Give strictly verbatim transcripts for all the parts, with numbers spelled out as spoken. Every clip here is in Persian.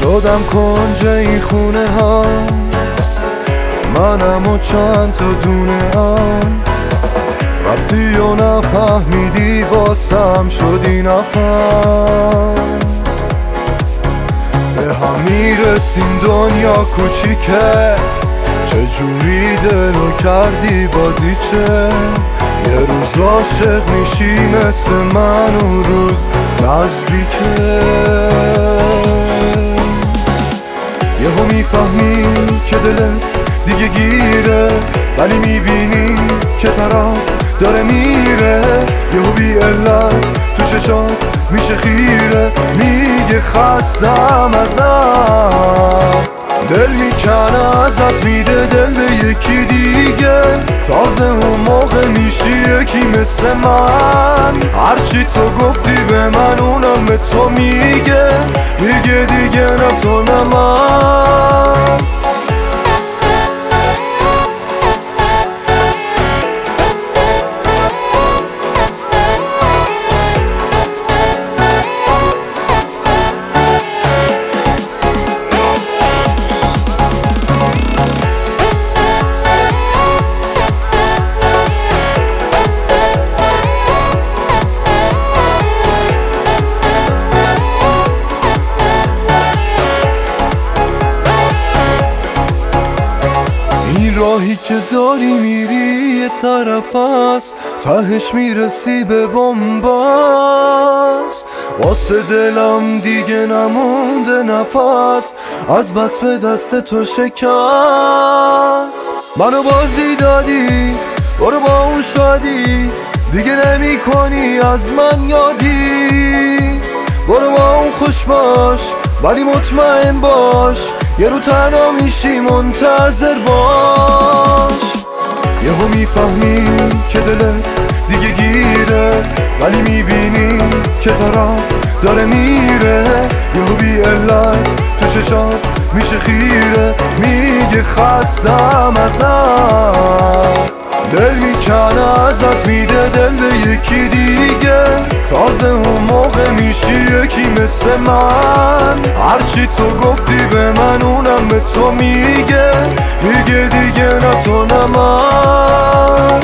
شدم کنج این خونه هاست، منم و چند تا دونه هاست. رفتی و نفهمیدی واسم شدی نفس، به هم میرسیم دنیا کوچیکه، چجوری دلو کردی بازیچه. یه روز عاشق میشی مثل من اون روز نزدیکه، یهو میفهمی که دلت دیگه گیره، ولی میبینی که طرف داره میره. یهو بی علت تو چشات میشه خیره، میگه خستم ازت. دل میکنه ازت میده دل به یکی دیگه، تازه اون موقع میشی یکی مثل من. هرچی تو گفتی به من اونم به تو میگه، میگه دیگه نه تو نه من. راهی که داری میری یه طرف است، تهش میرسی به بنبست. واسه دلم دیگه نمونده نفس، از بس به دست تو شکست. منو بازی دادی برو با اون شادی، دیگه نمی کنی از من یادی. برو با اون خوش باش ولی مطمئن باش، یه رو تنها میشی منتظر باش. یهو میفهمی که دلت دیگه گیره، ولی میبینی که طرف داره میره. یهو بی علت تو چشات میشه خیره، میگه خستم ازت. دل میکنه ازت میده دل به یکی دیگه، تازه اون موقع میشی یکی مثل من. هرچی تو گفتی به من اونم به تو میگه، میگه دیگه نه تو نه من.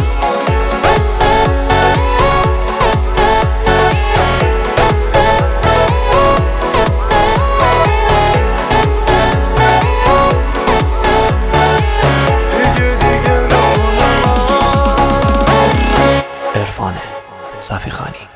عرفان صفی خانی.